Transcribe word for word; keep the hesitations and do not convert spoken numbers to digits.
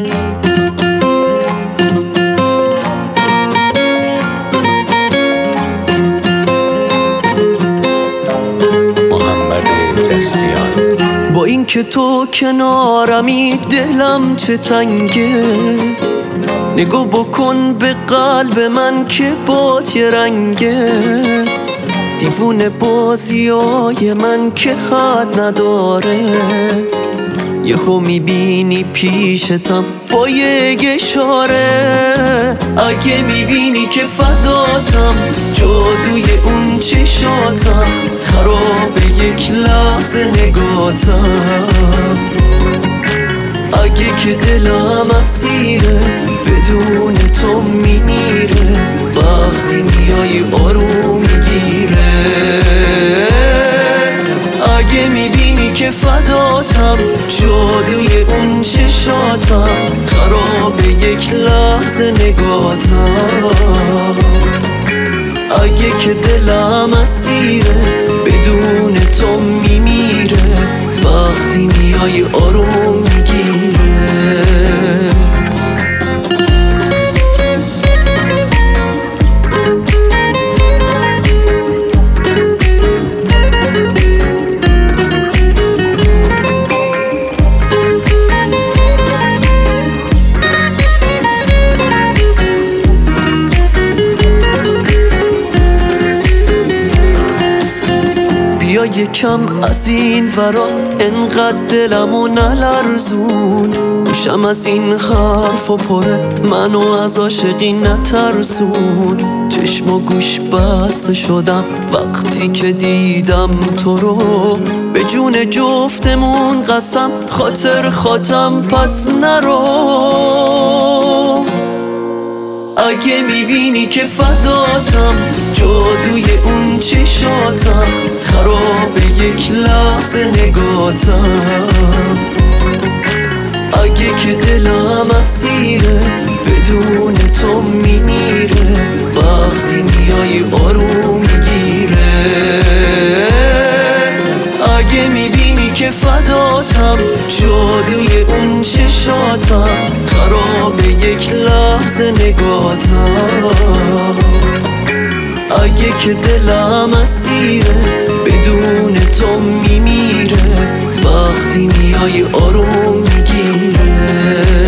با این که تو کنارمی دلم چه تنگه، نگاه بکن به قلب من که بات یه رنگه، دیوونه بازیای من که حد نداره، یهو میبینی پیشتم با یک اشاره، اگه میبینی که فداتم جادوی اون چشاتم، خراب یک لحظه نگاتم، اگه که دلم اسیره بدون تو میمیره، وقتی میای آروم میگیره، اگه میبینی که فداتم جادوی اون چشاتم، خراب یک لحظه نگاتم، اگه که دلم اسیره بدون تو میمیره، وقتی میای آروم میگیره. بیا یکم از این ورا انقدر دلمو نلرزون، گوشم از این حرف و پره منو از عاشقی نترسون، چشم و گوش بسته شدم وقتی که دیدم تو رو، به جون جفتمون قسم خاطر خاطم پس نرو، اگه میبینی که فداتم جادوی اون چشاتم، خراب یک لحظه نگاتم، اگه که دلم اسیره بدون تو میمیره، وقتی میای آروم میگیره، اگه میبینی که فداتم جادوی اون چشاتم، خراب یک لحظه نگاتم، اگه که دلم اسیره بدون تو میمیره، وقتی میای آروم میگیره.